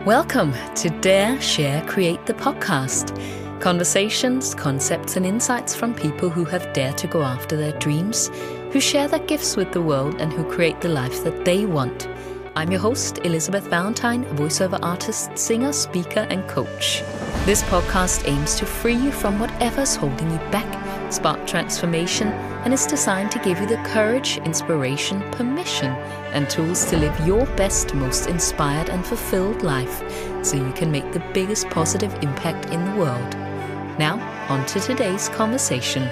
Welcome to Dare, Share, Create the podcast. Conversations, concepts and insights from people who have dared to go after their dreams, who share their gifts with the world and who create the life that they want. I'm your host, Elizabeth Valentine, a voiceover artist, singer, speaker and coach. This podcast aims to free you from whatever's holding you back, spark transformation, and is designed to give you the courage, inspiration, permission, and tools to live your best, most inspired and fulfilled life so you can make the biggest positive impact in the world. Now, on to today's conversation.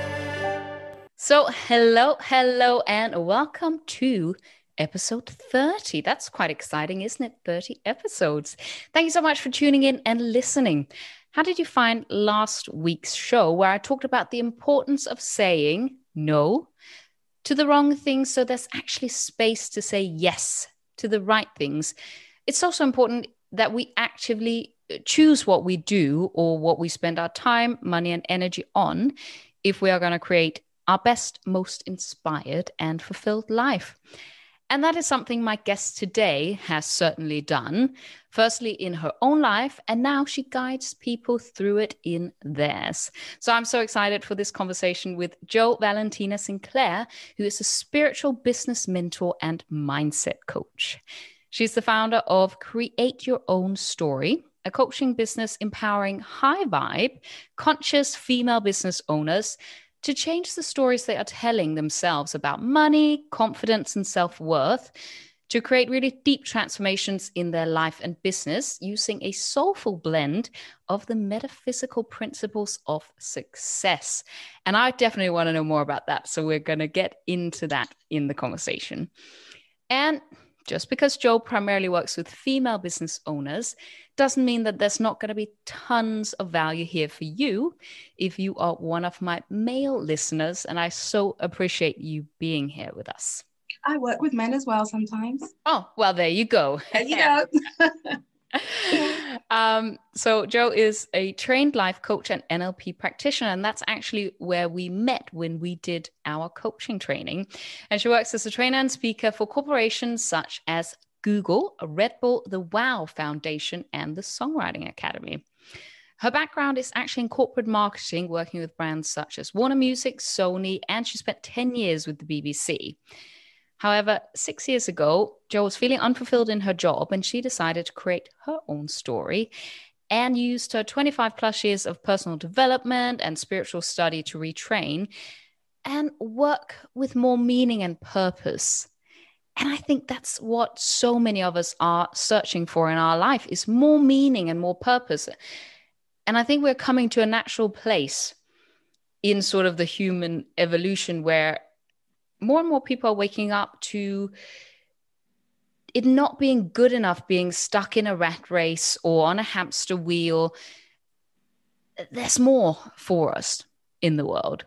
So, hello, and welcome to episode 30. That's quite exciting, isn't it? 30 episodes. Thank you so much for tuning in and listening. How did you find last week's show where I talked about the importance of saying no to the wrong things so there's actually space to say yes to the right things? It's also important that we actively choose what we do or what we spend our time, money, and energy on if we are going to create our best, most inspired and fulfilled life. And that is something my guest today has certainly done, firstly in her own life, and now she guides people through it in theirs. So I'm so excited for this conversation with Jo Valentina Sinclair, who is a spiritual business mentor and mindset coach. She's the founder of Create Your Own Story, a coaching business empowering high vibe, conscious female business owners to change the stories they are telling themselves about money, confidence, and self-worth, to create really deep transformations in their life and business using a soulful blend of the metaphysical principles of success. And I definitely want to know more about that. So we're going to get into that in the conversation. And just because Jo primarily works with female business owners doesn't mean that there's not going to be tons of value here for you if you are one of my male listeners. And I so appreciate you being here with us. I work with men as well sometimes. Oh, well, there you go. There you go. So Jo is a trained life coach and NLP practitioner, and that's actually where we met when we did our coaching training. And she works as a trainer and speaker for corporations such as Google, Red Bull, the WOW Foundation, and the Songwriting Academy. Her background is actually in corporate marketing, working with brands such as Warner Music, Sony, and she spent 10 years with the BBC. However, 6 years ago, Jo was feeling unfulfilled in her job and she decided to create her own story and used her 25 plus years of personal development and spiritual study to retrain and work with more meaning and purpose. And I think that's what so many of us are searching for in our life, is more meaning and more purpose. And I think we're coming to a natural place in sort of the human evolution where more and more people are waking up to it not being good enough, being stuck in a rat race or on a hamster wheel. There's more for us in the world.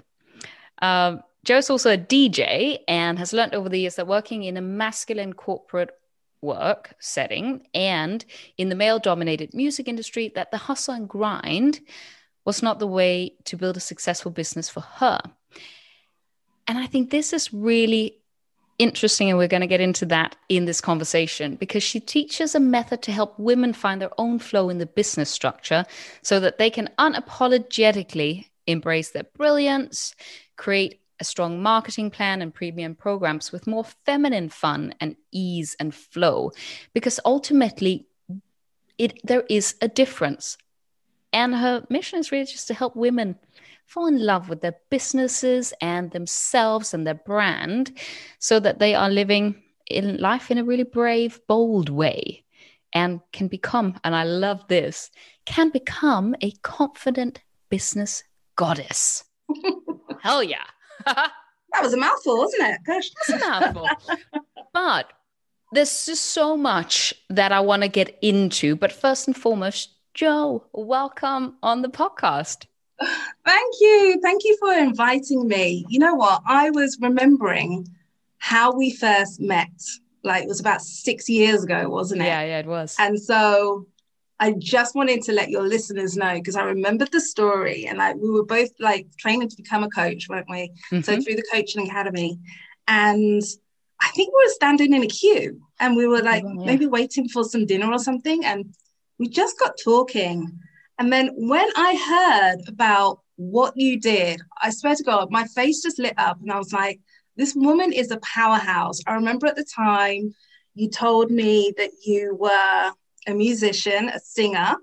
Jo's also a DJ and has learned over the years that working in a masculine corporate work setting and in the male-dominated music industry, that the hustle and grind was not the way to build a successful business for her. And I think this is really interesting, and we're going to get into that in this conversation, because she teaches a method to help women find their own flow in the business structure so that they can unapologetically embrace their brilliance, create a strong marketing plan and premium programs with more feminine fun and ease and flow, because ultimately there is a difference. And her mission is really just to help women fall in love with their businesses and themselves and their brand so that they are living in life in a really brave, bold way and can become, and I love this, can become a confident business goddess. Hell yeah. That was a mouthful, wasn't it? Gosh. It's a mouthful. But there's just so much that I want to get into. But first and foremost, Jo, welcome on the podcast. Thank you. Thank you for inviting me. You know what? I was remembering how we first met. Like, it was about 6 years ago, wasn't it? Yeah, it was. And so I just wanted to let your listeners know, because I remembered the story, and we were both like training to become a coach, weren't we? Mm-hmm. So through the coaching academy, and I think we were standing in a queue and we were like maybe waiting for some dinner or something. And we just got talking. And then when I heard about what you did, I swear to God, my face just lit up and I was like, this woman is a powerhouse. I remember at the time you told me that you were a musician, a singer.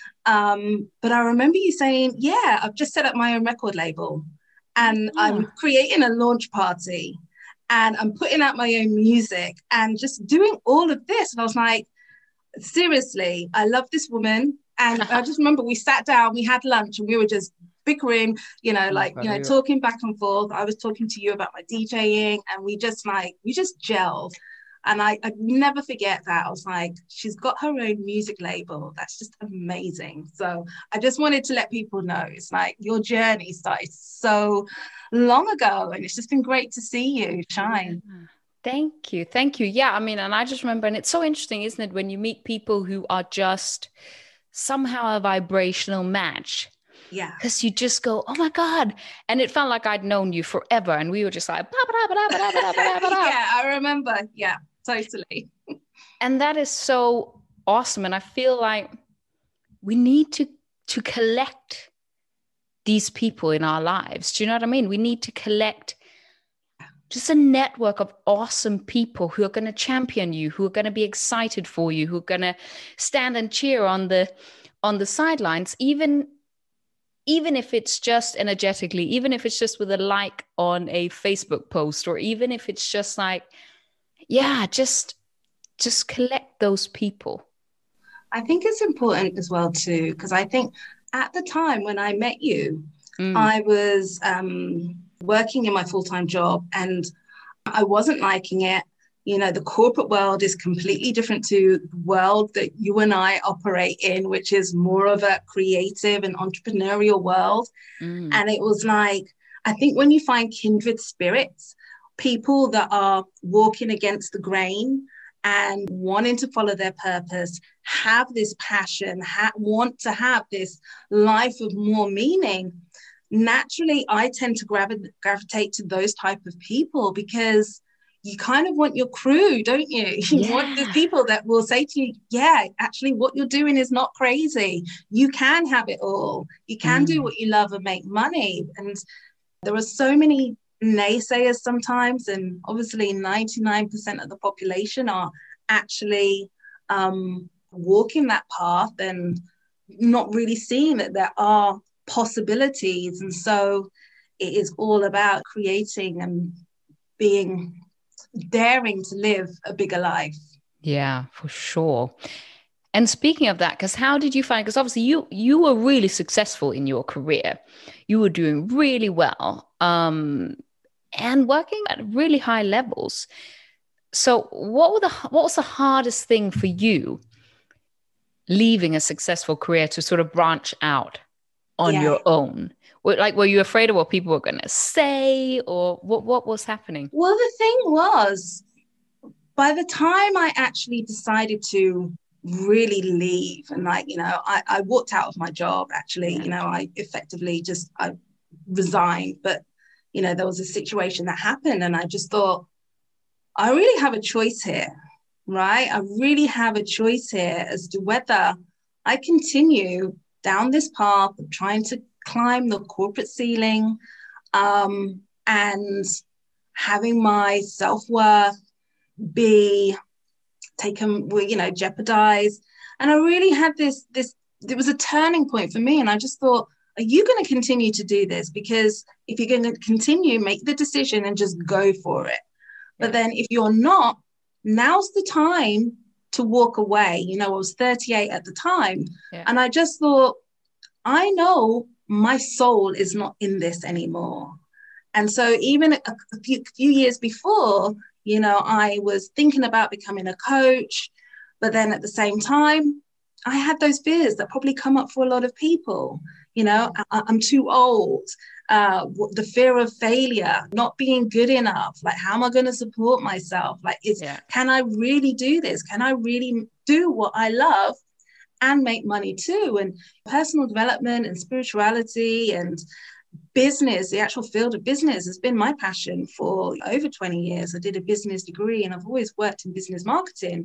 But I remember you saying, yeah, I've just set up my own record label and I'm creating a launch party and I'm putting out my own music and just doing all of this. And I was like, seriously, I love this woman. And I just remember we sat down, we had lunch and we were just bickering, talking back and forth. I was talking to you about my DJing and we just gelled. And I never forget that. I was like, she's got her own music label. That's just amazing. So I just wanted to let people know, it's like your journey started so long ago and it's just been great to see you shine. Thank you. Yeah, I mean, and I just remember, and it's so interesting, isn't it, when you meet people who are just somehow a vibrational match. Yeah. Because you just go, oh my God. And it felt like I'd known you forever. And we were just like, blah, blah, blah, blah, blah, blah, blah. Yeah, I remember. Yeah, totally. And that is so awesome. And I feel like we need to collect these people in our lives. Do you know what I mean? We need to collect just a network of awesome people who are going to champion you, who are going to be excited for you, who are going to stand and cheer on the sidelines, even if it's just energetically, even if it's just with a like on a Facebook post, or even if it's just like, yeah, just collect those people. I think it's important as well too, because I think at the time when I met you, I was working in my full-time job and I wasn't liking it. You know, the corporate world is completely different to the world that you and I operate in, which is more of a creative and entrepreneurial world. And it was like, I think when you find kindred spirits, people that are walking against the grain and wanting to follow their purpose, have this passion, want to have this life of more meaning, naturally, I tend to gravitate to those type of people because you kind of want your crew, don't you? You want the people that will say to you, yeah, actually what you're doing is not crazy. You can have it all. You can do what you love and make money. And there are so many naysayers sometimes, and obviously 99% of the population are actually walking that path and not really seeing that there are possibilities. And so it is all about creating and daring to live a bigger life. Yeah, for sure. And speaking of that, because how did you find, because obviously you were really successful in your career, you were doing really well, and working at really high levels. So what was the hardest thing for you leaving a successful career to sort of branch out on your own? Like, were you afraid of what people were going to say, or what was happening? Well, the thing was, by the time I actually decided to really leave, and I walked out of my job, actually, I effectively I resigned, but, there was a situation that happened and I just thought, I really have a choice here, right? I really have a choice here as to whether I continue down this path of trying to climb the corporate ceiling and having my self-worth be taken, jeopardized. And I really had this, it was a turning point for me. And I just thought, are you going to continue to do this? Because if you're going to continue, make the decision and just go for it. But then if you're not, now's the time to walk away. I was 38 at the time. And I just thought, I know my soul is not in this anymore. And so even a few years before, I was thinking about becoming a coach, but then at the same time, I had those fears that probably come up for a lot of people. I'm too old, the fear of failure, not being good enough. Like, how am I going to support myself? Like, can I really do this? Can I really do what I love and make money too? And personal development and spirituality and business, the actual field of business, has been my passion for over 20 years. I did a business degree and I've always worked in business marketing.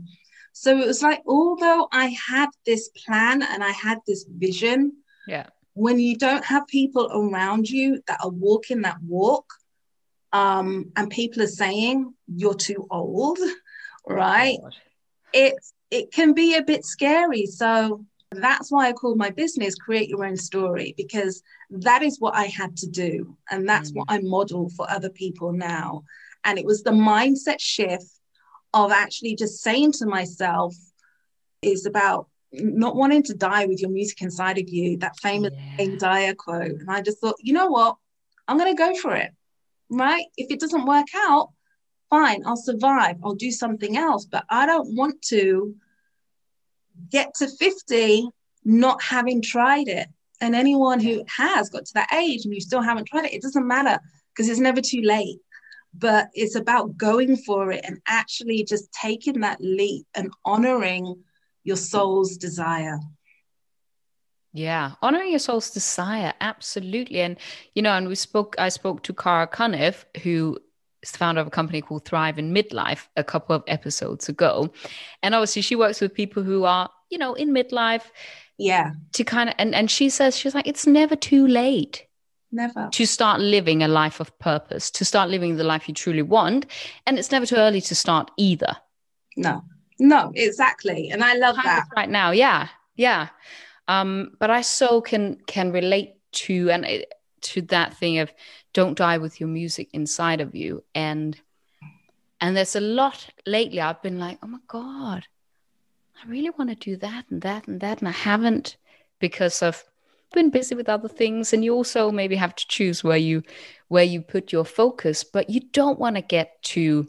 So it was like, although I had this plan and I had this vision, when you don't have people around you that are walking that walk, and people are saying you're too old, right? It can be a bit scary. So that's why I call my business Create Your Own Story, because that is what I had to do. And that's what I model for other people now. And it was the mindset shift of actually just saying to myself, is about not wanting to die with your music inside of you, that famous Wayne Dyer quote. And I just thought, you know what? I'm going to go for it, right? If it doesn't work out, fine, I'll survive. I'll do something else. But I don't want to get to 50 not having tried it. And anyone who has got to that age and you still haven't tried it, it doesn't matter, because it's never too late. But it's about going for it and actually just taking that leap and honoring your soul's desire. Yeah, honoring your soul's desire, absolutely. And and I spoke to Cara Cunniff, who is the founder of a company called Thrive in Midlife, a couple of episodes ago. And obviously she works with people who are, in midlife. Yeah. To kind of, and she says, she's like, it's never too late. Never. To start living a life of purpose, to start living the life you truly want. And it's never too early to start either. No, exactly. And I love that. Right now. Yeah. Yeah. But I so can relate to, to that thing of don't die with your music inside of you. And there's a lot lately I've been like, oh my God, I really want to do that and that and that. And I haven't, because I've been busy with other things. And you also maybe have to choose where you put your focus, but you don't want to get to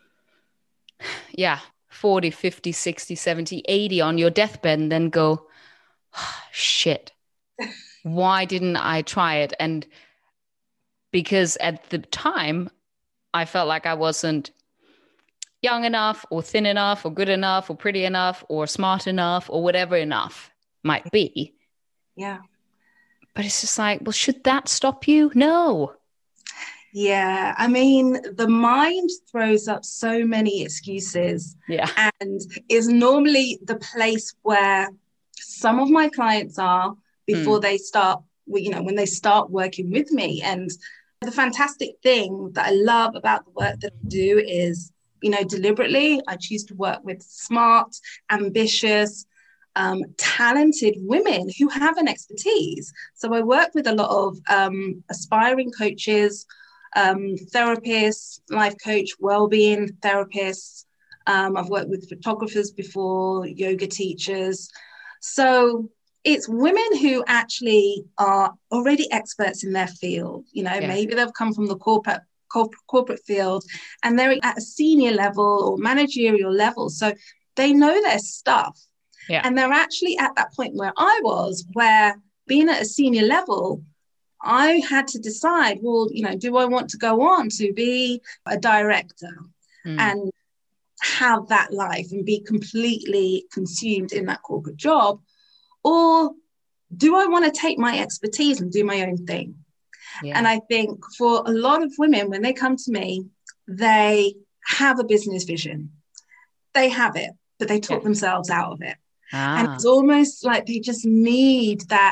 40, 50, 60, 70, 80 on your deathbed and then go, oh, shit, why didn't I try it? And because at the time I felt like I wasn't young enough or thin enough or good enough or pretty enough or smart enough or whatever enough might be. Yeah. But it's just like, well, should that stop you? No. Yeah. I mean, the mind throws up so many excuses. Yeah. And is normally the place where some of my clients are before they start, when they start working with me. And the fantastic thing that I love about the work that I do is, deliberately, I choose to work with smart, ambitious, talented women who have an expertise. So I work with a lot of aspiring coaches, therapists, life coach, well-being therapists. I've worked with photographers before, yoga teachers. So it's women who actually are already experts in their field. Maybe they've come from the corporate field and they're at a senior level or managerial level. So they know their stuff. Yeah. And they're actually at that point where I was, where being at a senior level, I had to decide, well, do I want to go on to be a director and have that life and be completely consumed in that corporate job? Or do I want to take my expertise and do my own thing? Yeah. And I think for a lot of women, when they come to me, they have a business vision. They have it, but they talk themselves out of it. And it's almost like they just need that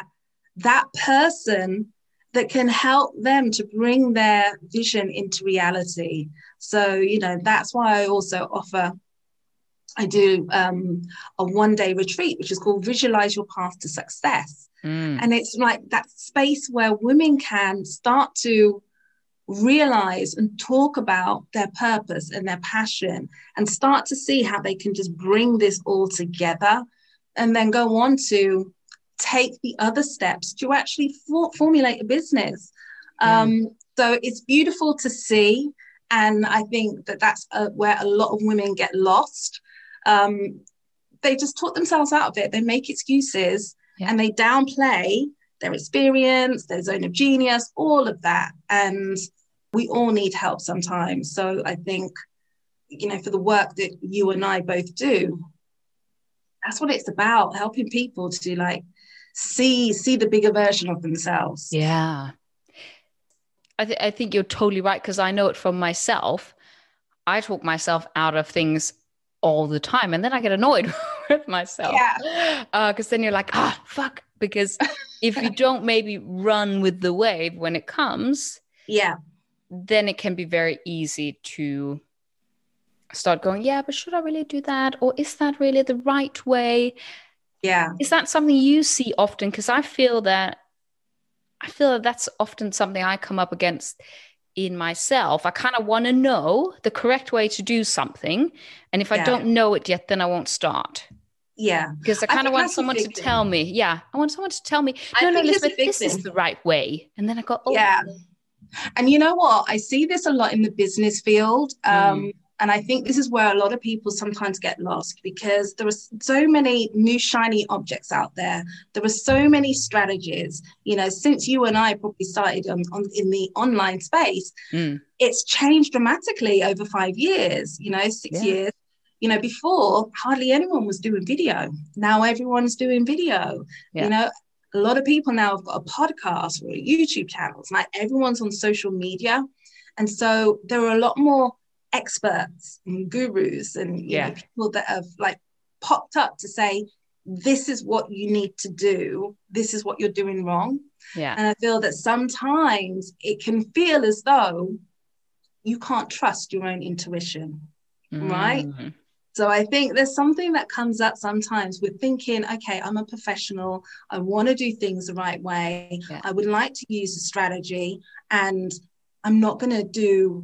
person that can help them to bring their vision into reality. So, that's why I also I do a one-day retreat, which is called Visualize Your Path to Success. And it's like that space where women can start to realize and talk about their purpose and their passion and start to see how they can just bring this all together and then go on to take the other steps to actually formulate a business. So it's beautiful to see. And I think that's where a lot of women get lost. They just talk themselves out of it. They make excuses and they downplay their experience, their zone of genius, all of that. And we all need help sometimes. So I think, for the work that you and I both do, that's what it's about, helping people to see the bigger version of themselves. Yeah. I think you're totally right, because I know it from myself. I talk myself out of things all the time. And then I get annoyed with myself. Yeah. Because then you're like, fuck. Because if you don't maybe run with the wave when it comes, yeah, then it can be very easy to start going, yeah, but should I really do that? Or is that really the right way? Yeah. Is that something you see often? Because I feel that that's often something I come up against in myself. I kind of want to know the correct way to do something. And if I don't know it yet, then I won't start. Yeah. Because I kind of want someone to tell me. Yeah. I want someone to tell me, no, Elizabeth, this is the right way. And then I go, oh. Yeah. And you know what? I see this a lot in the business field. And I think this is where a lot of people sometimes get lost, because there are so many new shiny objects out there. There are so many strategies, since you and I probably started in the online space, it's changed dramatically over 5 years, 6 years. Before hardly anyone was doing video. Now everyone's doing video. A lot of people now have got a podcast or YouTube channels. Like, everyone's on social media. And so there are a lot more experts and gurus and people that have like popped up to say, this is what you need to do. This is what you're doing wrong. Yeah. And I feel that sometimes it can feel as though you can't trust your own intuition, right? So I think there's something that comes up sometimes with thinking, okay, I'm a professional. I want to do things the right way. Yeah. I would like to use a strategy, and I'm not going to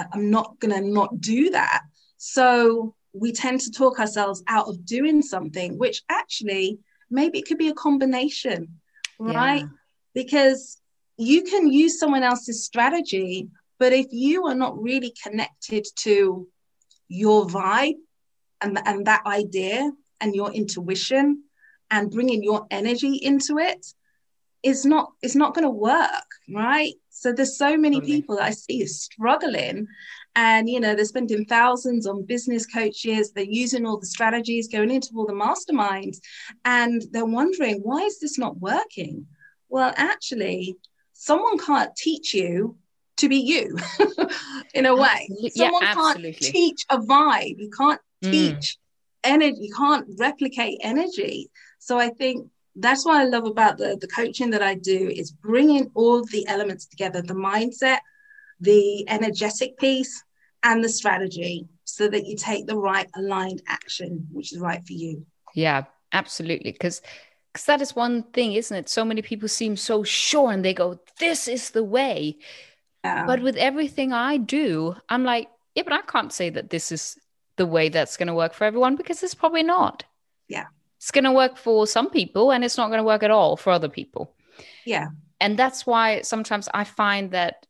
not do that. So we tend to talk ourselves out of doing something, which actually maybe it could be a combination, right? Yeah. Because you can use someone else's strategy, but if you are not really connected to your vibe and that idea and your intuition and bringing your energy into it, it's not going to work, right? So there's so many people that I see struggling, and they're spending thousands on business coaches. They're using all the strategies, going into all the masterminds, and they're wondering, why is this not working? Well, actually, someone can't teach you to be you in a way. Someone can't teach a vibe. You can't teach energy. You can't replicate energy. So I think that's what I love about the coaching that I do, is bringing all the elements together, the mindset, the energetic piece, and the strategy, so that you take the right aligned action, which is right for you. Yeah, absolutely. Because that is one thing, isn't it? So many people seem so sure and they go, this is the way. Yeah. But with everything I do, I'm like, yeah, but I can't say that this is the way that's going to work for everyone, because it's probably not. Yeah. It's going to work for some people and it's not going to work at all for other people. Yeah. And that's why sometimes I find that,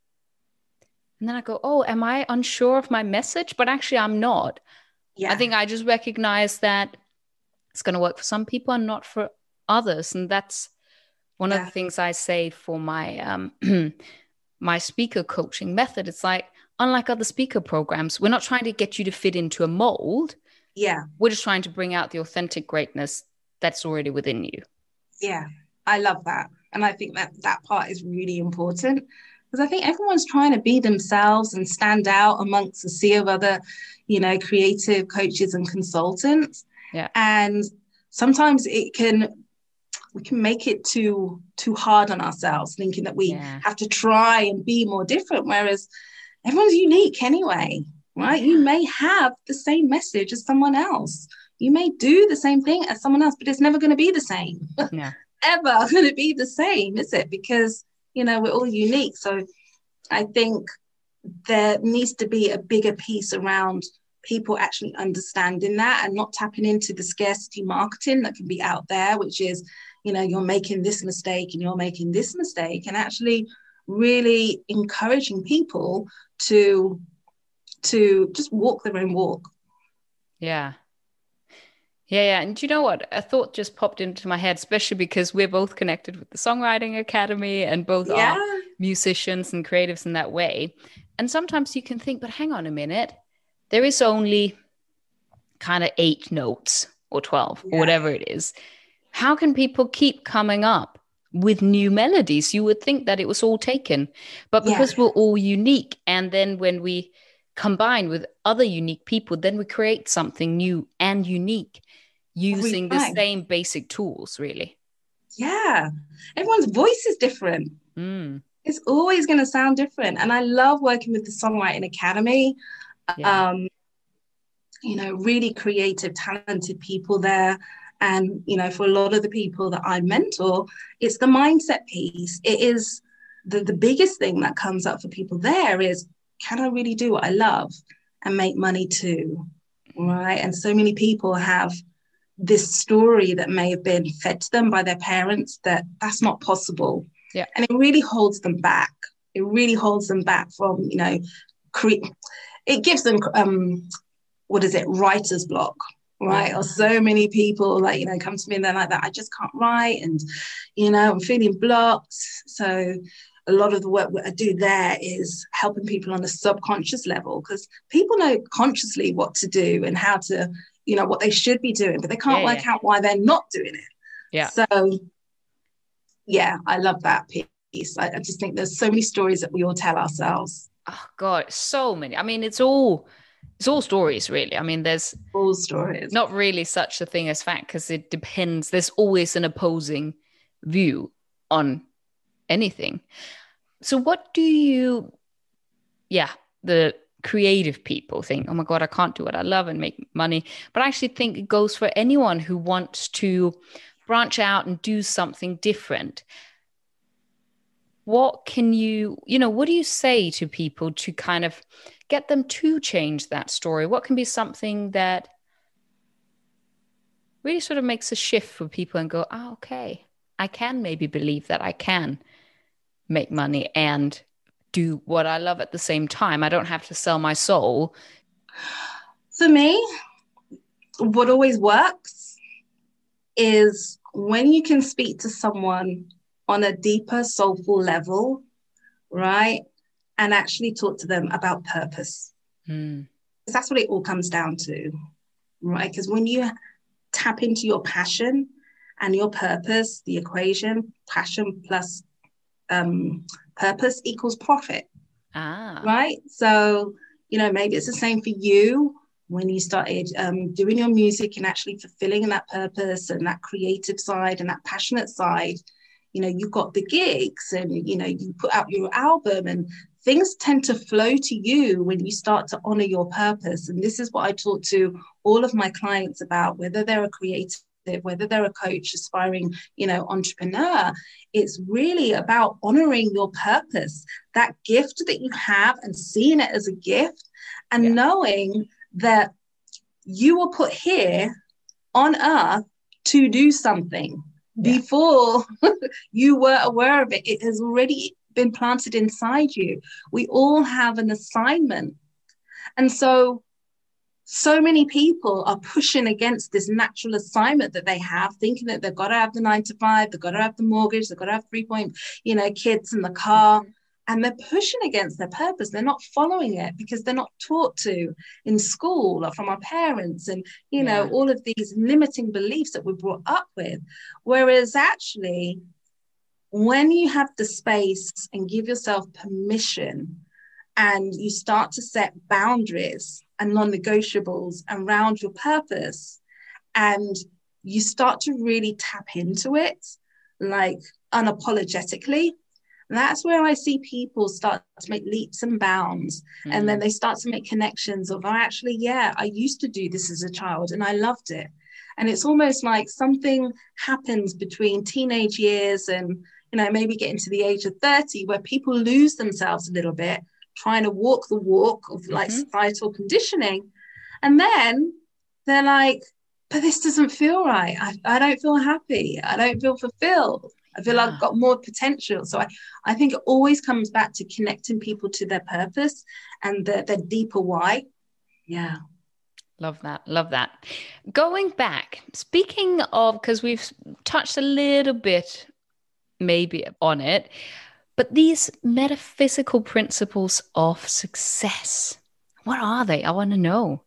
and then I go, oh, am I unsure of my message? But actually I'm not. Yeah. I think I just recognize that it's going to work for some people and not for others. And that's one of the things I say for my my speaker coaching method. It's like, unlike other speaker programs, we're not trying to get you to fit into a mold. Yeah. We're just trying to bring out the authentic greatness that's already within you. Yeah, I love that. And I think that part is really important, because I think everyone's trying to be themselves and stand out amongst a sea of other, creative coaches and consultants. Yeah. And sometimes we can make it too hard on ourselves, thinking that we have to try and be more different, whereas everyone's unique anyway, right? You may have the same message as someone else. You may do the same thing as someone else, but it's never going to be the same. Yeah. Ever going to be the same, is it? Because, we're all unique. So I think there needs to be a bigger piece around people actually understanding that and not tapping into the scarcity marketing that can be out there, which is, you're making this mistake and you're making this mistake, and actually really encouraging people to just walk their own walk. Yeah. And do you know what? A thought just popped into my head, especially because we're both connected with the Songwriting Academy and both are musicians and creatives in that way. And sometimes you can think, but hang on a minute, there is only kind of 8 notes or 12 or whatever it is. How can people keep coming up with new melodies? You would think that it was all taken, but because we're all unique, and then when we combined with other unique people, then we create something new and unique using the same basic tools, really. Yeah. Everyone's voice is different. It's always going to sound different. And I love working with the Songwriting Academy. Yeah. Really creative, talented people there. And, for a lot of the people that I mentor, it's the mindset piece. It is the biggest thing that comes up for people there is, can I really do what I love and make money too? Right. And so many people have this story that may have been fed to them by their parents that's not possible. Yeah. And it really holds them back. It really holds them back from, it gives them, writer's block, right? Yeah. Or so many people come to me and they're like that, I just can't write. And, I'm feeling blocked. So a lot of the work that I do there is helping people on a subconscious level, because people know consciously what to do and how to, what they should be doing, but they can't work out why they're not doing it. Yeah. So, yeah, I love that piece. I just think there's so many stories that we all tell ourselves. Oh, God, so many. I mean, it's all stories, really. I mean, there's all stories. Not really such a thing as fact, because it depends. There's always an opposing view on anything. So what do the creative people think, oh my God, I can't do what I love and make money. But I actually think it goes for anyone who wants to branch out and do something different. What can what do you say to people to kind of get them to change that story? What can be something that really sort of makes a shift for people and go, okay, I can maybe believe that I can make money and do what I love at the same time. I don't have to sell my soul. For me, what always works is when you can speak to someone on a deeper, soulful level, right? And actually talk to them about purpose. Because that's what it all comes down to, right? Because when you tap into your passion and your purpose, the equation, passion plus purpose equals profit. Right? So, maybe it's the same for you when you started doing your music and actually fulfilling that purpose and that creative side and that passionate side. You got the gigs and, you put out your album, and things tend to flow to you when you start to honor your purpose. And this is what I talk to all of my clients about, whether they're a creative, whether they're a coach, aspiring, entrepreneur. It's really about honoring your purpose, that gift that you have, and seeing it as a gift, and knowing that you were put here on earth to do something. Before you were aware of it. It has already been planted inside you. We all have an assignment. And so many people are pushing against this natural assignment that they have, thinking that they've got to have the 9 to 5, they've got to have the mortgage, they've got to have 3 kids in the car. And they're pushing against their purpose. They're not following it because they're not taught to in school or from our parents and, all of these limiting beliefs that we're brought up with. Whereas actually, when you have the space and give yourself permission and you start to set boundaries and non-negotiables around your purpose, and you start to really tap into it, like unapologetically, that's where I see people start to make leaps and bounds. And then they start to make connections of, I used to do this as a child and I loved it. And it's almost like something happens between teenage years and, maybe getting to the age of 30, where people lose themselves a little bit, trying to walk the walk of societal conditioning. And then they're like, but this doesn't feel right. I don't feel happy. I don't feel fulfilled. I feel like I've got more potential. So I think it always comes back to connecting people to their purpose and their deeper why. Yeah. Love that. Love that. Going back, speaking of, because we've touched a little bit maybe on it, but these metaphysical principles of success, what are they? I want to know.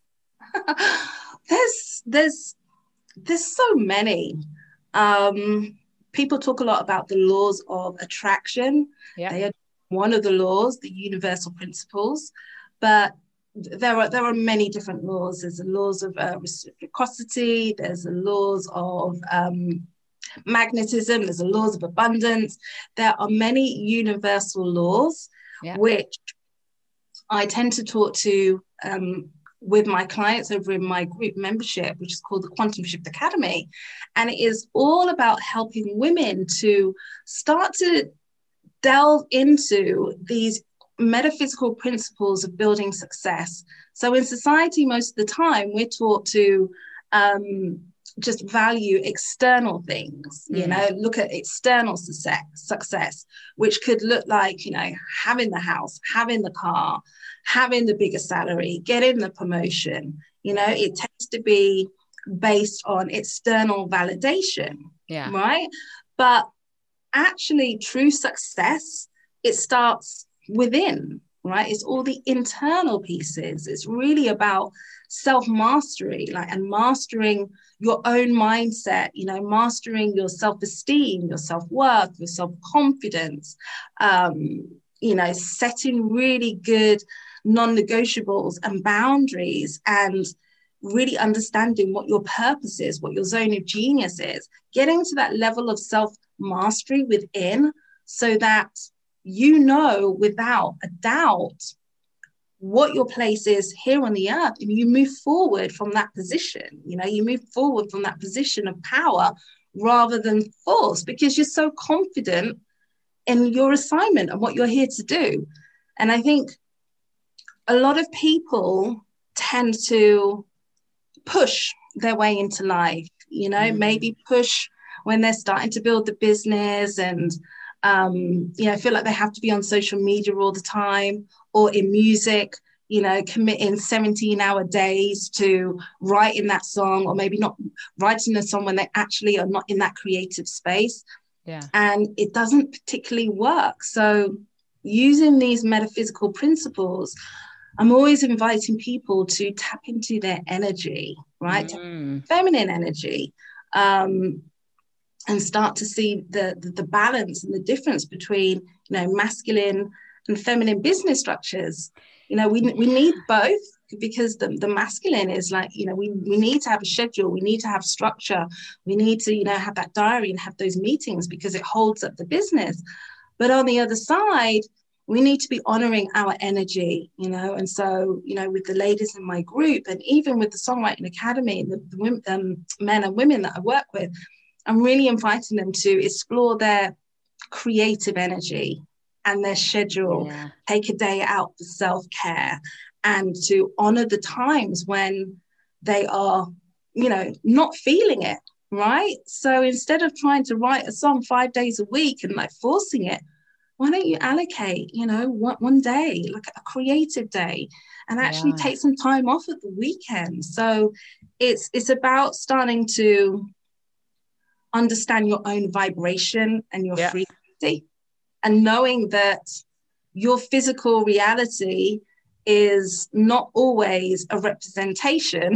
There's so many. People talk a lot about the laws of attraction. They are one of the laws, the universal principles. But there are many different laws. There's the laws of reciprocity. There's the laws of magnetism. There's the laws of abundance. There are many universal laws, which I tend to talk to with my clients over in my group membership, which is called the Quantum Shift Academy. And it is all about helping women to start to delve into these metaphysical principles of building success. So in society, most of the time, we're taught to just value external things, look at external success, which could look like, having the house, having the car, having the bigger salary, getting the promotion. It tends to be based on external validation, right? But actually, true success, it starts within, right? It's all the internal pieces. It's really about self-mastery, and mastering your own mindset, mastering your self-esteem, your self-worth, your self-confidence, setting really good non-negotiables and boundaries, and really understanding what your purpose is, what your zone of genius is, getting to that level of self-mastery within, so that without a doubt what your place is here on the earth, and you move forward from that position. You move forward from that position of power rather than force, because you're so confident in your assignment and what you're here to do. And I think a lot of people tend to push their way into life, maybe push when they're starting to build the business, and feel like they have to be on social media all the time, or in music, committing 17-hour days to writing that song, or maybe not writing a song when they actually are not in that creative space. And it doesn't particularly work. So using these metaphysical principles, I'm always inviting people to tap into their energy, right? Feminine energy, and start to see the balance and the difference between, masculine and feminine business structures. We need both, because the masculine is like, we need to have a schedule, we need to have structure, we need to, have that diary and have those meetings, because it holds up the business. But on the other side, we need to be honoring our energy, and so, with the ladies in my group, and even with the Songwriting Academy, the men and women that I work with, I'm really inviting them to explore their creative energy and their schedule, take a day out for self-care, and to honor the times when they are, not feeling it, right? So instead of trying to write a song 5 days a week and forcing it, why don't you allocate, one day, like a creative day, and actually take some time off at the weekend? So it's about starting to understand your own vibration and your frequency, and knowing that your physical reality is not always a representation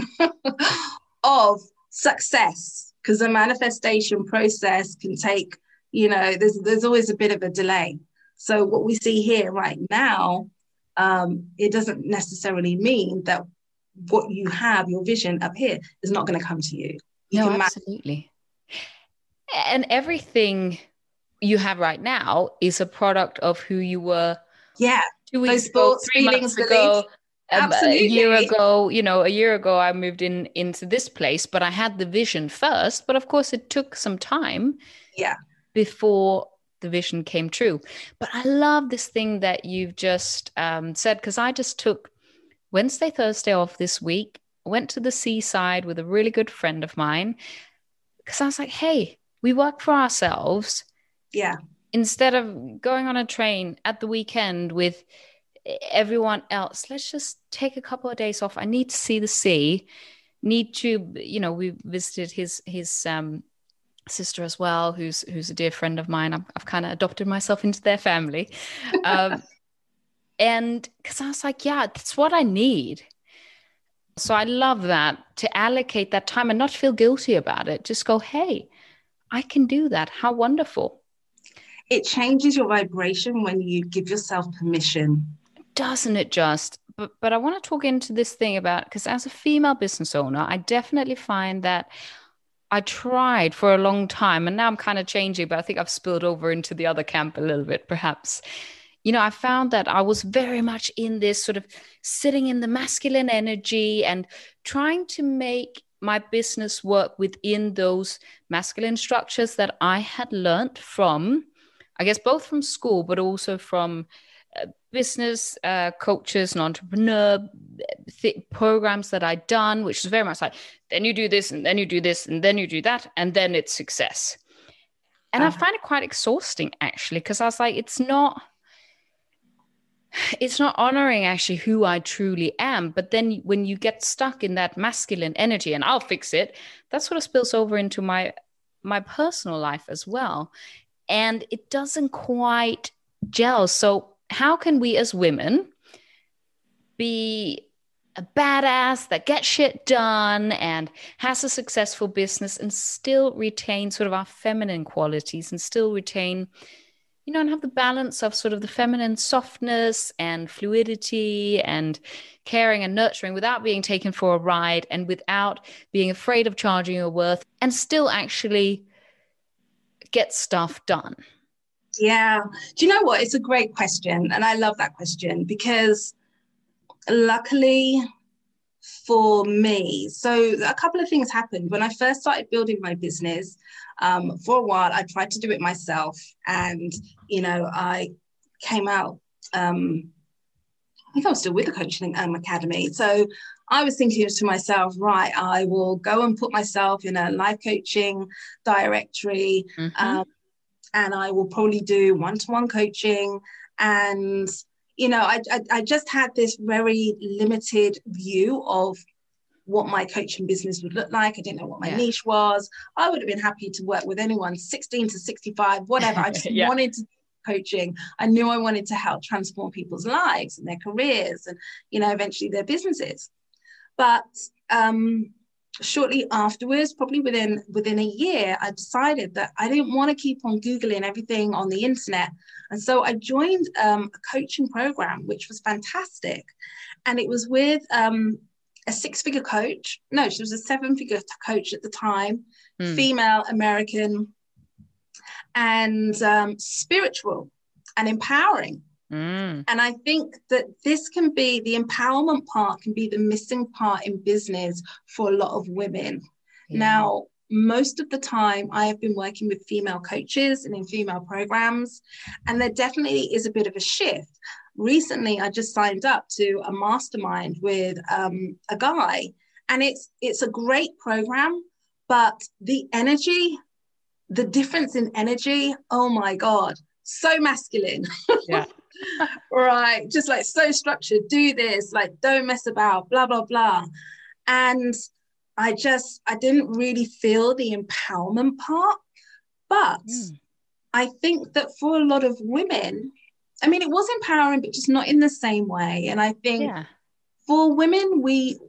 of success, because the manifestation process can take, there's always a bit of a delay. So what we see here right now, it doesn't necessarily mean that what you have, your vision up here, is not going to come to you. Absolutely. And everything you have right now is a product of who you were 2 weeks ago, 3 months ago, a year ago. A year ago I moved into this place, but I had the vision first. But of course it took some time before the vision came true. But I love this thing that you've just said, because I just took Wednesday, Thursday off this week, went to the seaside with a really good friend of mine, because I was like, hey, we work for ourselves. Instead of going on a train at the weekend with everyone else, let's just take a couple of days off. I need to see the sea. Need to, we visited his sister as well, who's a dear friend of mine. I've kind of adopted myself into their family. And because I was like, that's what I need. So I love that, to allocate that time and not feel guilty about it. Just go, hey, I can do that. How wonderful. It changes your vibration when you give yourself permission. Doesn't it just? but I want to talk into this thing about, because as a female business owner, I definitely find that I tried for a long time, and now I'm kind of changing, but I think I've spilled over into the other camp a little bit, perhaps. I found that I was very much in this sort of sitting in the masculine energy and trying to make my business work within those masculine structures that I had learned from, I guess, both from school, but also from business coaches and entrepreneur programs that I'd done, which is very much like, then you do this, and then you do this, and then you do that, and then it's success. And I find it quite exhausting, actually, because I was like, it's not honoring actually who I truly am. But then when you get stuck in that masculine energy and I'll fix it, that sort of spills over into my personal life as well. And it doesn't quite gel. So how can we as women be a badass that gets shit done and has a successful business and still retain sort of our feminine qualities and still retain, and have the balance of sort of the feminine softness and fluidity and caring and nurturing without being taken for a ride and without being afraid of charging your worth, and still actually get stuff done? Yeah. Do you know what? It's a great question. And I love that question because luckily for me, so a couple of things happened. When I first started building my business, for a while, I tried to do it myself. And, I came out, I think I was still with the Coaching Academy. So I was thinking to myself, right, I will go and put myself in a life coaching directory. And I will probably do one-to-one coaching. And, I just had this very limited view of what my coaching business would look like. I didn't know what my niche was. I would have been happy to work with anyone 16 to 65, whatever. I just wanted to do coaching. I knew I wanted to help transform people's lives and their careers and, eventually their businesses. But shortly afterwards, probably within a year, I decided that I didn't want to keep on Googling everything on the internet. And so I joined a coaching program, which was fantastic. And it was with a six-figure coach. No, she was a seven-figure coach at the time, female, American, and spiritual and empowering. And I think that this can be, the empowerment part can be the missing part in business for a lot of women. Now, most of the time I have been working with female coaches and in female programs, and there definitely is a bit of a shift. Recently, I just signed up to a mastermind with a guy, and it's a great program, but the energy, the difference in energy, oh my God, so masculine. Yeah. Right. Just like so structured, do this, like don't mess about, blah, blah, blah. And I didn't really feel the empowerment part. But I think that for a lot of women, I mean, it was empowering, but just not in the same way. And I think for women,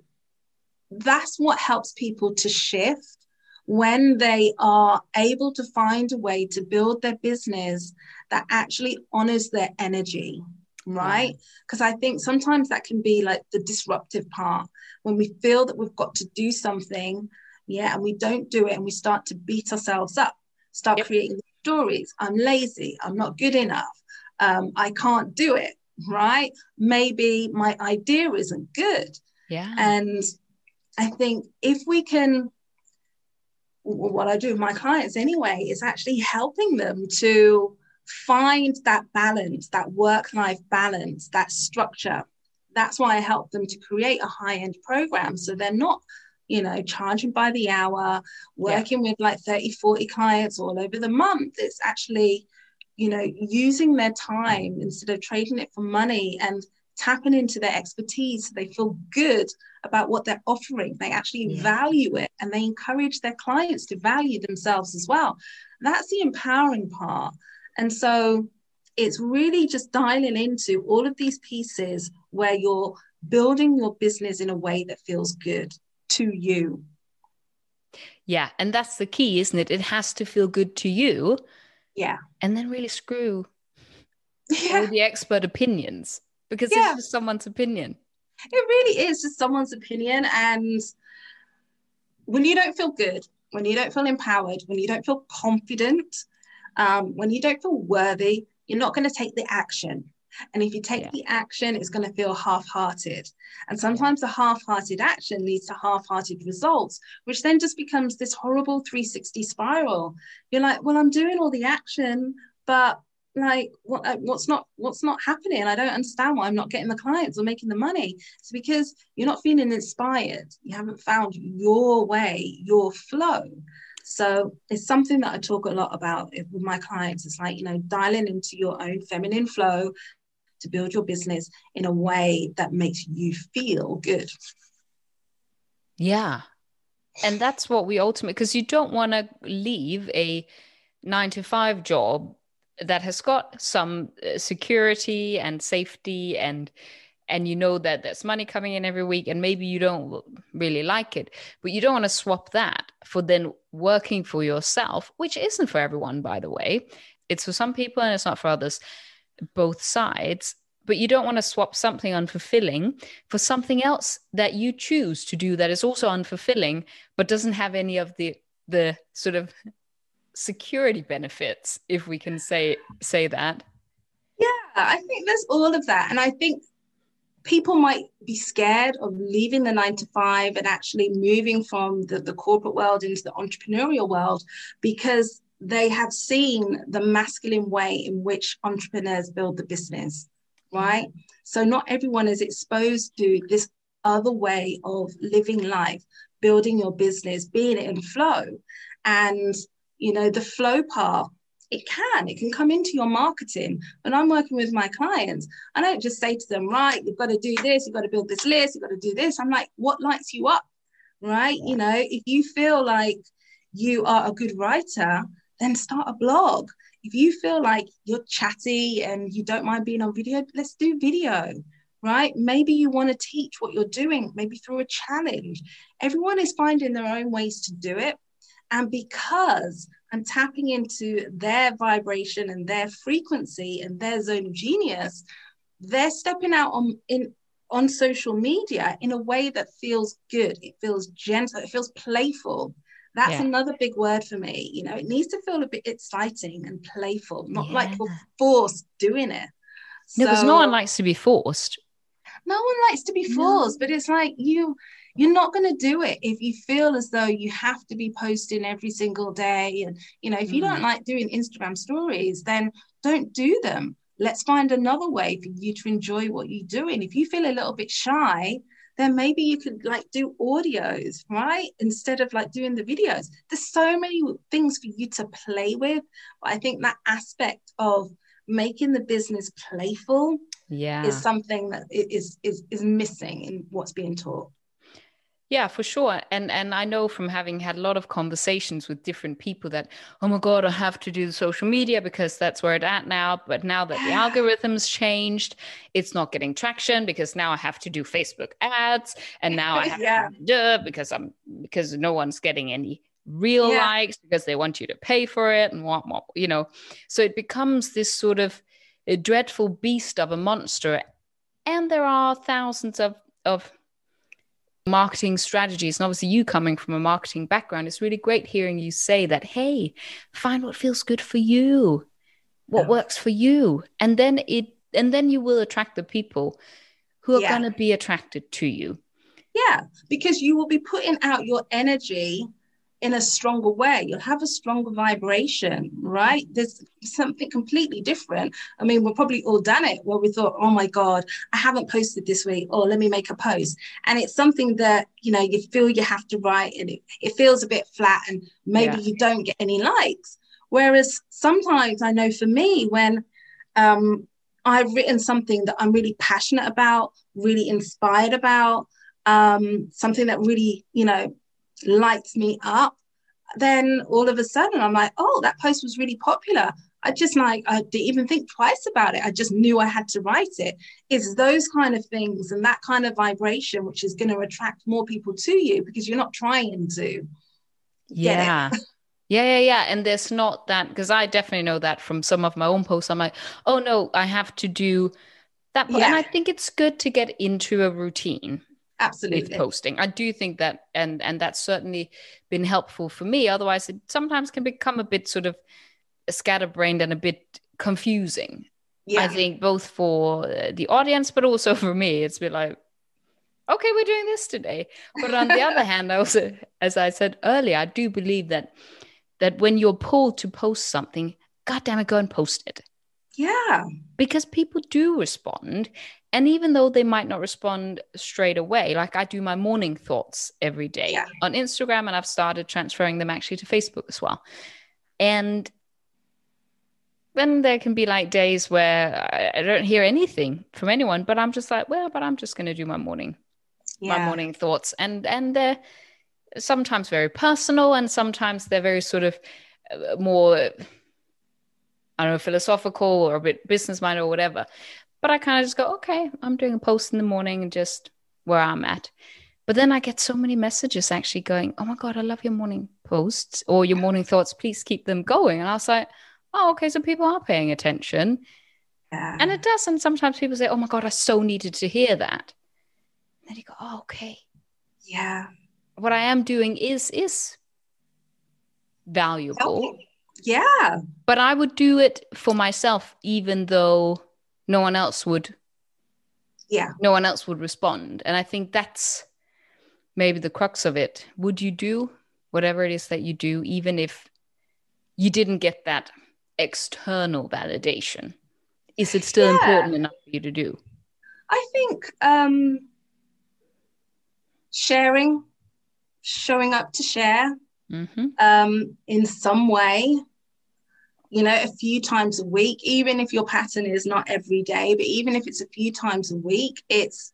that's what helps people to shift when they are able to find a way to build their business that actually honors their energy, right? Because I think sometimes that can be like the disruptive part when we feel that we've got to do something, and we don't do it, and we start to beat ourselves up, start creating stories. I'm lazy, I'm not good enough, I can't do it, right? Maybe my idea isn't good. And I think if we can, what I do with my clients anyway, is actually helping them to find that balance, that work-life balance, that structure. That's why I help them to create a high-end program. So they're not, charging by the hour, working with like 30, 40 clients all over the month. It's actually, using their time instead of trading it for money and tapping into their expertise so they feel good about what they're offering. They actually value it, and they encourage their clients to value themselves as well. That's the empowering part. And so it's really just dialing into all of these pieces where you're building your business in a way that feels good to you. Yeah. And that's the key, isn't it? It has to feel good to you. Yeah. And then really screw all the expert opinions, because it's just someone's opinion. It really is just someone's opinion. And when you don't feel good, when you don't feel empowered, when you don't feel confident, when you don't feel worthy, you're not going to take the action. And if you take the action, it's going to feel half-hearted. And sometimes the half-hearted action leads to half-hearted results, which then just becomes this horrible 360 spiral. You're like, well, I'm doing all the action, but like what's not happening? I don't understand why I'm not getting the clients or making the money. It's because you're not feeling inspired. You haven't found your way, your flow. So it's something that I talk a lot about with my clients. It's like, dialing into your own feminine flow to build your business in a way that makes you feel good. Yeah. And that's what we ultimately, because you don't want to leave a 9-to-5 job that has got some security and safety and you know that there's money coming in every week, and maybe you don't really like it, but you don't want to swap that for then working for yourself, which isn't for everyone, by the way. It's for some people and it's not for others, both sides. But you don't want to swap something unfulfilling for something else that you choose to do that is also unfulfilling, but doesn't have any of the sort of security benefits, if we can say that. Yeah, I think there's all of that. And I think people might be scared of leaving the 9-to-5 and actually moving from the corporate world into the entrepreneurial world because they have seen the masculine way in which entrepreneurs build the business, right? So not everyone is exposed to this other way of living life, building your business, being in flow. And, the flow path, it can come into your marketing. When I'm working with my clients, I don't just say to them, right, you've got to do this, you've got to build this list, you've got to do this. I'm like, what lights you up, right? If you feel like you are a good writer, then start a blog. If you feel like you're chatty and you don't mind being on video, let's do video, right? Maybe you want to teach what you're doing, maybe through a challenge. Everyone is finding their own ways to do it. And because I'm tapping into their vibration and their frequency and their zone of genius, they're stepping out on social media in a way that feels good. It feels gentle. It feels playful. That's another big word for me. It needs to feel a bit exciting and playful, not like you're forced doing it. No, because no one likes to be forced. No one likes to be forced, but it's like you're not going to do it if you feel as though you have to be posting every single day. And, if you don't like doing Instagram stories, then don't do them. Let's find another way for you to enjoy what you're doing. If you feel a little bit shy, then maybe you could do audios, right? Instead of doing the videos. There's so many things for you to play with. But I think that aspect of making the business playful is something that is missing in what's being taught. Yeah, for sure. And I know from having had a lot of conversations with different people that, oh my God, I have to do the social media because that's where it's at now. But now that the algorithms changed, it's not getting traction because now I have to do Facebook ads. And now I have to do it because no one's getting any real likes because they want you to pay for it and what. So it becomes this sort of a dreadful beast of a monster. And there are thousands of marketing strategies. And obviously you coming from a marketing background, it's really great hearing you say that, hey, find what feels good for you, what works for you. And then you will attract the people who are going to be attracted to you. Yeah, because you will be putting out your energy in a stronger way. You'll have a stronger vibration, right? There's something completely different. I mean, we've probably all done it where we thought, oh my God, I haven't posted this week. Oh, let me make a post. And it's something that, you feel you have to write and it feels a bit flat and maybe you don't get any likes. Whereas sometimes I know for me, when I've written something that I'm really passionate about, really inspired about, something that really, lights me up, then all of a sudden I'm like, oh, that post was really popular. I didn't even think twice about it. I just knew I had to write it. It's those kind of things and that kind of vibration which is going to attract more people to you because you're not trying to get it. Yeah. And there's not that, because I definitely know that from some of my own posts. I'm like, oh no, I have to do And I think it's good to get into a routine. Absolutely. With posting. I do think that, and that's certainly been helpful for me. Otherwise, it sometimes can become a bit sort of scatterbrained and a bit confusing. Yeah. I think both for the audience, but also for me, it's been like, okay, we're doing this today. But on the other hand, I also, as I said earlier, I do believe that when you're pulled to post something, God damn it, go and post it. Yeah. Because people do respond. And even though they might not respond straight away, like I do my morning thoughts every day on Instagram, and I've started transferring them actually to Facebook as well. And then there can be like days where I don't hear anything from anyone, but I'm just like, well, but I'm just going to do my morning thoughts. And they're sometimes very personal, and sometimes they're very sort of more, I don't know, philosophical or a bit business minded or whatever. But I kind of just go, okay, I'm doing a post in the morning and just where I'm at. But then I get so many messages actually going, oh my God, I love your morning posts or your morning thoughts. Please keep them going. And I was like, oh, okay, so people are paying attention. Yeah. And it does. And sometimes people say, oh my God, I so needed to hear that. And then you go, oh, okay. Yeah. What I am doing is valuable. Yeah. But I would do it for myself, even though no one else would. Yeah. No one else would respond. And I think that's maybe the crux of it. Would you do whatever it is that you do, even if you didn't get that external validation? Is it still important enough for you to do? I think showing up to share in some way, you know, a few times a week, even if your pattern is not every day, but even if it's a few times a week, it's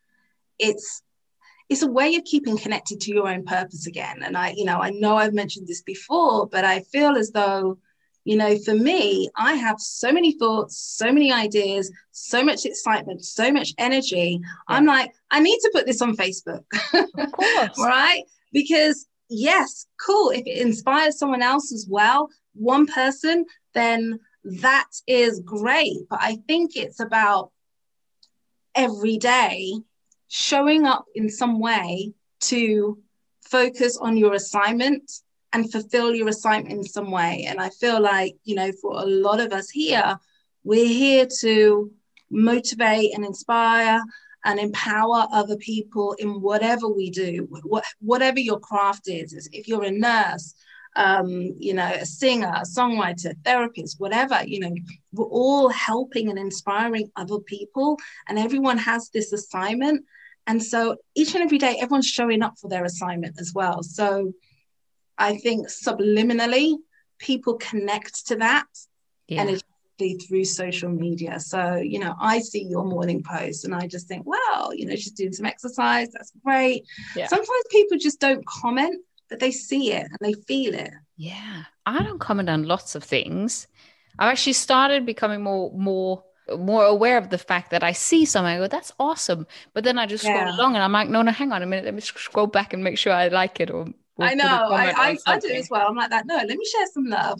a way of keeping connected to your own purpose again. And I know I've mentioned this before, but I feel as though, you know, for me, I have so many thoughts, so many ideas, so much excitement, so much energy. Yeah. I'm like, I need to put this on Facebook. Of course. Right? Because yes, cool. If it inspires someone else as well, one person, then that is great. But I think it's about every day showing up in some way to focus on your assignment and fulfill your assignment in some way. And I feel like, you know, for a lot of us here, we're here to motivate and inspire and empower other people in whatever we do, whatever your craft is. If you're a nurse, you know, a singer, a songwriter, therapist, whatever, you know, we're all helping and inspiring other people, and everyone has this assignment. And so each and every day, everyone's showing up for their assignment as well. So I think subliminally, people connect to that energetically through social media. So, you know, I see your morning post and I just think, wow, you know, she's doing some exercise. That's great. Yeah. Sometimes people just don't comment, but they see it and they feel it. Yeah. I don't comment on lots of things. I've actually started becoming more aware of the fact that I see something, I go, that's awesome. But then I just scroll along and I'm like, no, hang on a minute. Let me scroll back and make sure I like it. Or I know, I do as well. I'm like that. No, let me share some love.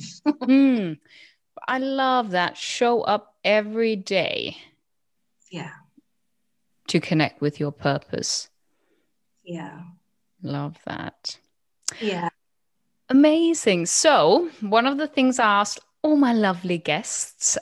I love that. Show up every day. Yeah. To connect with your purpose. Yeah. Love that. Yeah. Amazing. So one of the things I asked all my lovely guests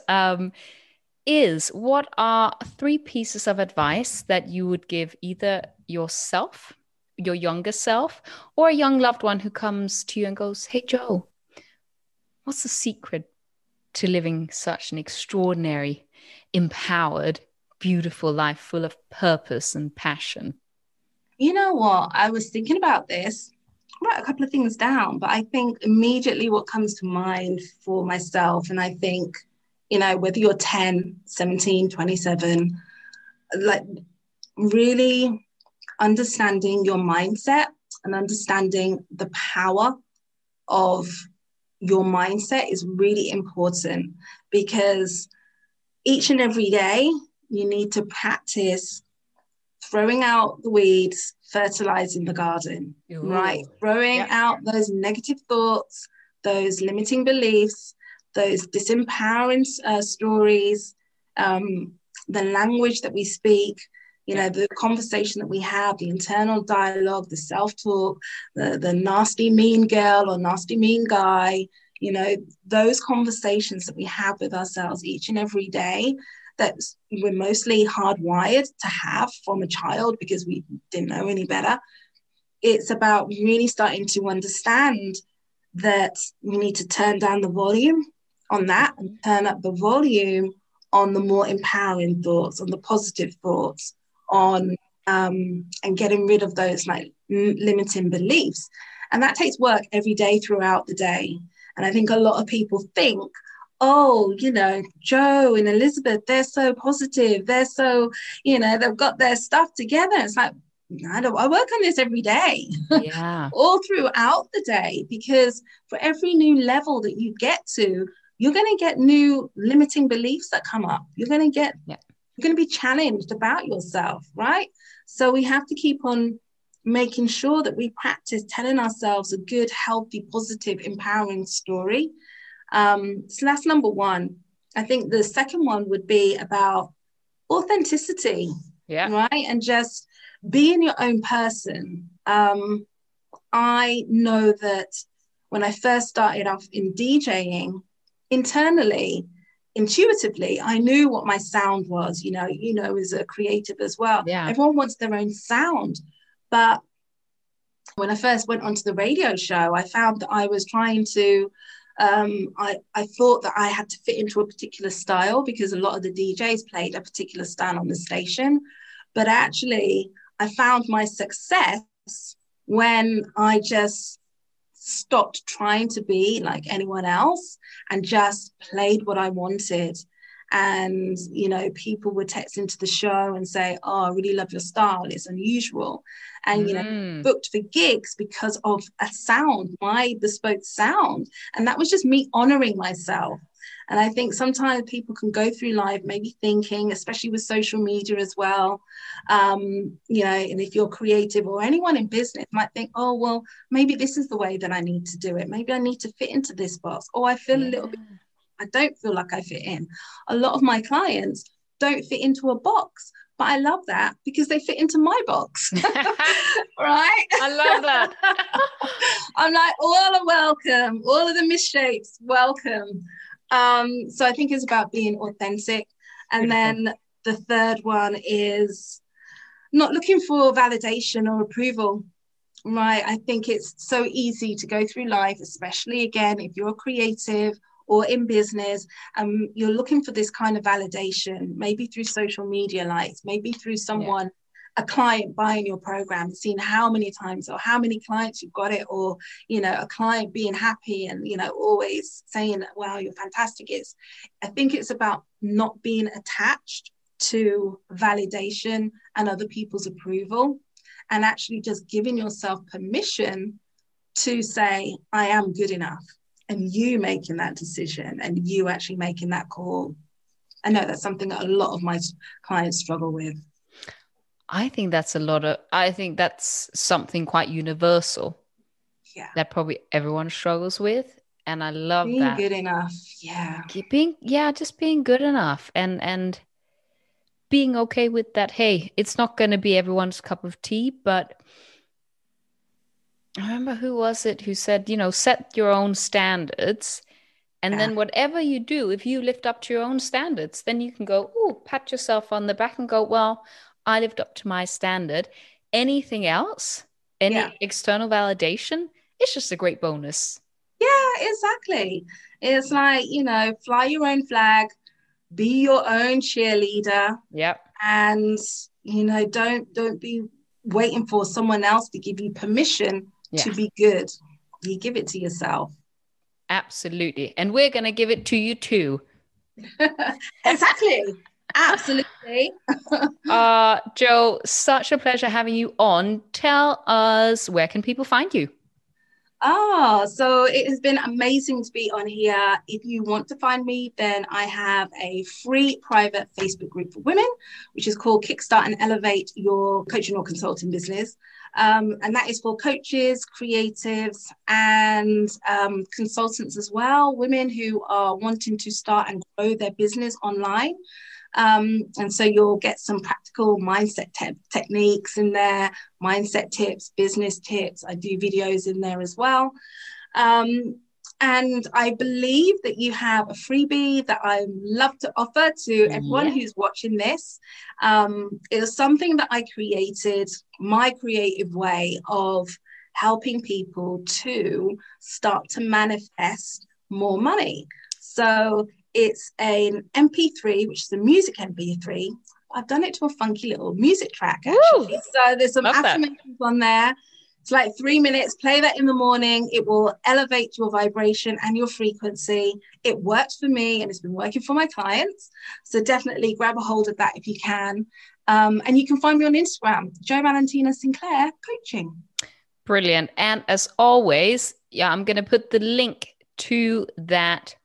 is, what are 3 pieces of advice that you would give either yourself, your younger self, or a young loved one who comes to you and goes, hey, Jo, what's the secret to living such an extraordinary, empowered, beautiful life full of purpose and passion? You know what? I was thinking about this. I wrote a couple of things down, but I think immediately what comes to mind for myself, and I think, you know, whether you're 10, 17, 27, like really understanding your mindset and understanding the power of your mindset is really important, because each and every day you need to practice throwing out the weeds, fertilizing the garden. Ooh. Right? Throwing out those negative thoughts, those limiting beliefs, those disempowering stories, the language that we speak, you know, the conversation that we have, the internal dialogue, the self-talk, the nasty mean girl or nasty mean guy, you know, those conversations that we have with ourselves each and every day, that we're mostly hardwired to have from a child because we didn't know any better. It's about really starting to understand that we need to turn down the volume on that and turn up the volume on the more empowering thoughts, on the positive thoughts, on and getting rid of those like limiting beliefs. And that takes work every day throughout the day. And I think a lot of people think, oh, you know, Joe and Elizabeth, they're so positive. They're so, you know, they've got their stuff together. It's like, I work on this every day, all throughout the day, because for every new level that you get to, you're going to get new limiting beliefs that come up. You're going to be challenged about yourself, right? So we have to keep on making sure that we practice telling ourselves a good, healthy, positive, empowering story. So that's number one. I think the second one would be about authenticity, right? And just being your own person. I know that when I first started off in DJing, internally, intuitively, I knew what my sound was, you know, as a creative as well. Everyone wants their own sound. But when I first went onto the radio show, I found that I was trying to, I thought that I had to fit into a particular style because a lot of the DJs played a particular style on the station. But actually, I found my success when I just stopped trying to be like anyone else and just played what I wanted. And, you know, people would text into the show and say, oh, I really love your style. It's unusual. And, you know, booked for gigs because of a sound, my bespoke sound. And that was just me honoring myself. And I think sometimes people can go through life maybe thinking, especially with social media as well, you know, and if you're creative or anyone in business might think, oh, well, maybe this is the way that I need to do it. Maybe I need to fit into this box. Or I feel a little bit, I don't feel like I fit in. A lot of my clients don't fit into a box, but I love that because they fit into my box. Right? I love that. I'm like, all are welcome. All of the misshapes, welcome. So I think it's about being authentic. And then the third one is not looking for validation or approval, right? I think it's so easy to go through life, especially again, if you're creative or in business, you're looking for this kind of validation, maybe through social media likes, maybe through someone, a client buying your program, seeing how many times or how many clients you've got it, or, you know, a client being happy and, you know, always saying, wow, you're fantastic. I think it's about not being attached to validation and other people's approval, and actually just giving yourself permission to say, I am good enough, and you making that decision and you actually making that call. I know that's something that a lot of my clients struggle with. I think that's something quite universal. Yeah. That probably everyone struggles with. And I love being that. Being good enough. Yeah. Just being good enough and being okay with that. Hey, it's not going to be everyone's cup of tea, but I remember who was it who said, you know, set your own standards. And then whatever you do, if you lift up to your own standards, then you can go, oh, pat yourself on the back and go, well, I lived up to my standard. Anything else, any external validation, it's just a great bonus. Yeah, exactly. It's like, you know, fly your own flag, be your own cheerleader. Yep. And, you know, don't be waiting for someone else to give you permission to be good. You give it to yourself. Absolutely. And we're going to give it to you too. Exactly. Absolutely. Joe, such a pleasure having you on. Tell us, where can people find you? So it has been amazing to be on here. If you want to find me, then I have a free private Facebook group for women, which is called Kickstart and Elevate Your Coaching or Consulting Business. And that is for coaches, creatives, and consultants as well, women who are wanting to start and grow their business online. And so you'll get some practical mindset techniques in there, mindset tips, business tips. I do videos in there as well. And I believe that you have a freebie that I love to offer to everyone who's watching this. It was something that I created, my creative way of helping people to start to manifest more money. So it's an MP3, which is a music MP3. I've done it to a funky little music track, actually. Ooh, so there's some affirmations on there. It's like 3 minutes. Play that in the morning. It will elevate your vibration and your frequency. It works for me and it's been working for my clients. So definitely grab a hold of that if you can. And you can find me on Instagram, Jo Valentina Sinclair Coaching. Brilliant. And as always, I'm going to put the link to that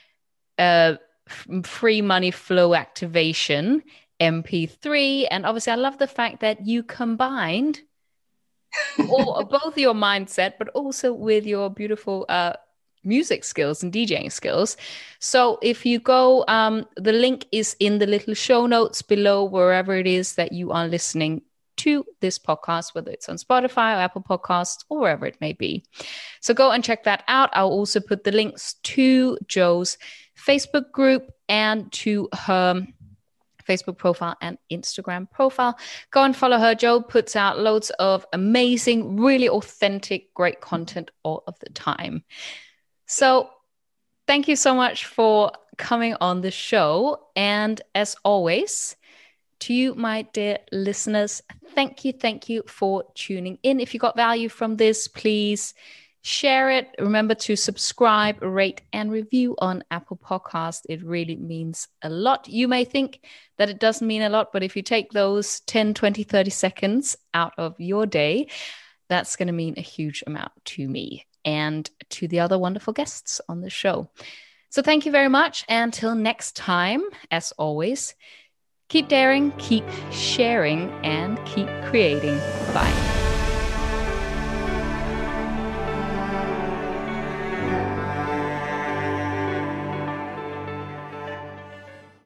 free money flow activation MP3. And obviously, I love the fact that you combined both your mindset, but also with your beautiful music skills and DJing skills. So if you go, the link is in the little show notes below, wherever it is that you are listening to this podcast, whether it's on Spotify or Apple Podcasts or wherever it may be. So go and check that out. I'll also put the links to Jo's Facebook group and to her Facebook profile and Instagram profile. Go and follow her. Jo puts out loads of amazing, really authentic, great content all of the time. So thank you so much for coming on the show. And as always, to you, my dear listeners, thank you for tuning in. If you got value from this, please share it. Remember to subscribe, rate, and review on Apple Podcasts. It really means a lot. You may think that it doesn't mean a lot, but if you take those 10, 20, 30 seconds out of your day, that's going to mean a huge amount to me and to the other wonderful guests on the show. So thank you very much. Until next time, as always, keep daring, keep sharing, and keep creating. Bye.